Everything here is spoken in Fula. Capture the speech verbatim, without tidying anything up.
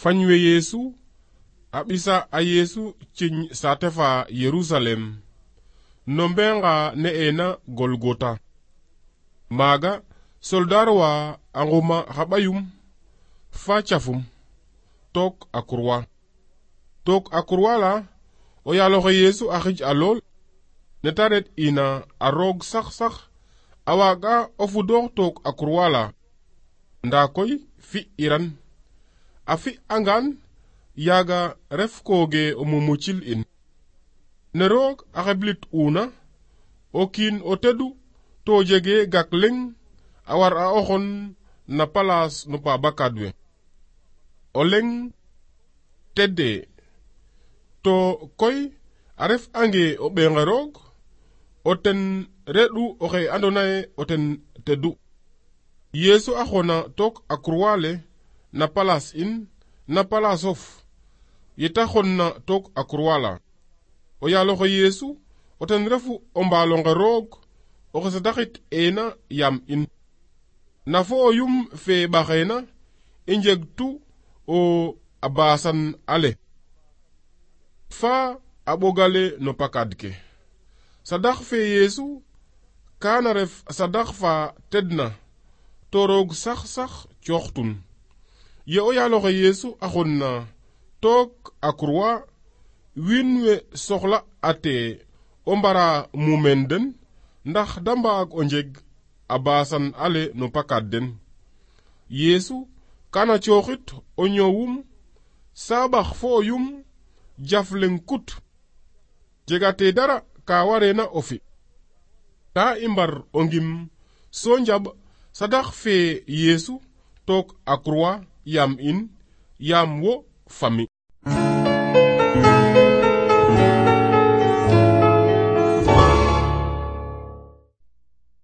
Fanywe Yesu, abisa a Yesu cin satefa Yerusalem, nombenga ne ena Golgota. Maga, soldarwa anguma habayum, fa chafum, tok akurwa. Tok akurwa la, o yaloge Yesu ahij alol, netaret ina arog sak sak, awaga ofudor tok akurwa la, ndakoy fi iran. Afi angan, yaga ref koge omumuchil in. Nerog akablit una, okin otedu, tojege gakleng, awar a ohon na palas no pa bakadwe. Oleng tede, to koy aref ange obengerog, oten redu oke andonaye oten tedu. Yesu ahona tok akurwale, na palas in, na palas of. Yeta honna tok akurwala. O yaloge Yesu, oten refu ombalonge rog, oke sadakit ena yam in. Na fo oyum fe bakena, injeg tu o abasan ale. Fa abogale no pakadke. Sadak fe Yesu, kana ref sadak fa tedna, torog sak sak chochtun. Ye o yaloge Yesu ahonna tok akurwa, winwe soxla ate ombara mumenden, ndax damba ak onjeg abasan ale no pakadden. Yesu kana choxit o ñowum, sabax fo yum, jaflen kut. Jegate dara ka warena ofi. Ta imbar ongim, so njab sadak fe Yesu tok akurwa, yam in, yam wo fami.